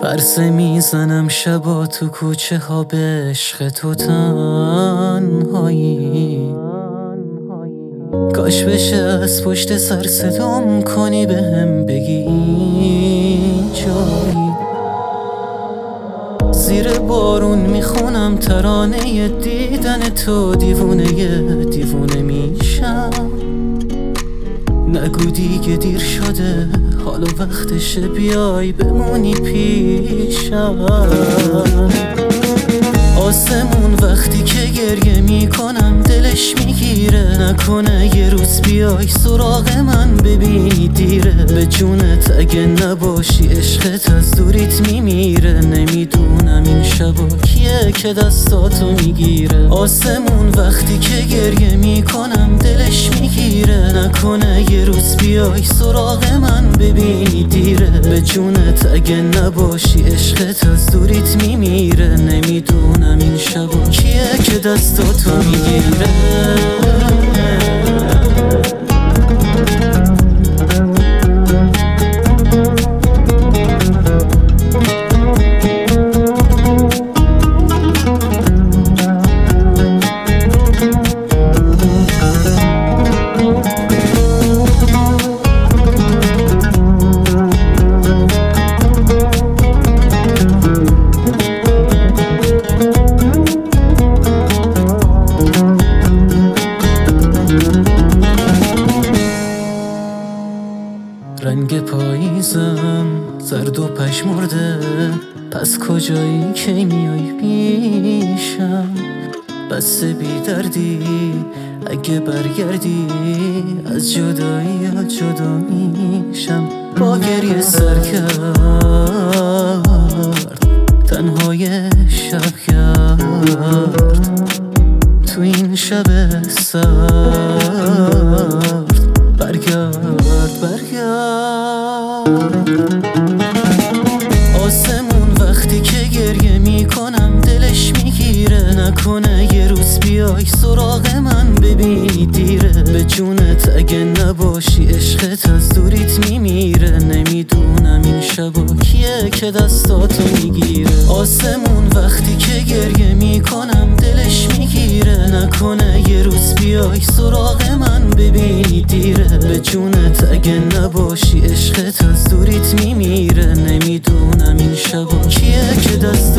پرسه میزنم شبا تو کوچه ها به عشق تو تنهایی. کاش بشه از پشت سر صدام کنی بهم بگی جایی. زیر بارون میخونم ترانه دیدن تو، دیوونه میشم. نگو دیگه دیر شده، حالا وقتشه بیای بمونی پیشم. آسمون وقتی که گریه میکنم دلش میگیره، نکنه یه روز بیای سراغ من ببینی دیره. به جونت اگه نباشی عشقت از دوریت میمیره. نمیدونم این شبا کیه که دستاتو میگیره. آسمون وقتی که گریه میکنم دلش میگیره، نکنه یه روز بیای سراغ من ببینی دیره. به جونت اگه نباشی عشقت از دوریت میمیره. نمیدونم این شبا کیه که دستاتو میگیره. رنگ پاییزم زرد و پژمرده، پس کجایی که میای پیشم؟ بسته بی دردی اگه برگردی، از جدایی یا جدا میشم. با گریه سر کرد، تنهای شب کرد. تو این شب سرد برگرد. آسمون وقتی که گریه میکنم دلش میگیره، نکنه یه روز بیای سراغ من ببینی دیره. به جونت اگه نباشی عشقت از دوریت میمیره. نمیدونم این شبا کیه که دستاتو میگیره. آسمون وقتی که گریه میکنم دلش میگیره، نکنه یه روز بیای سراغ من ببینی دیره. به جونت اگه نباشی عشقت از دوریت میمیره. نمیدونم این شبا کیه که دست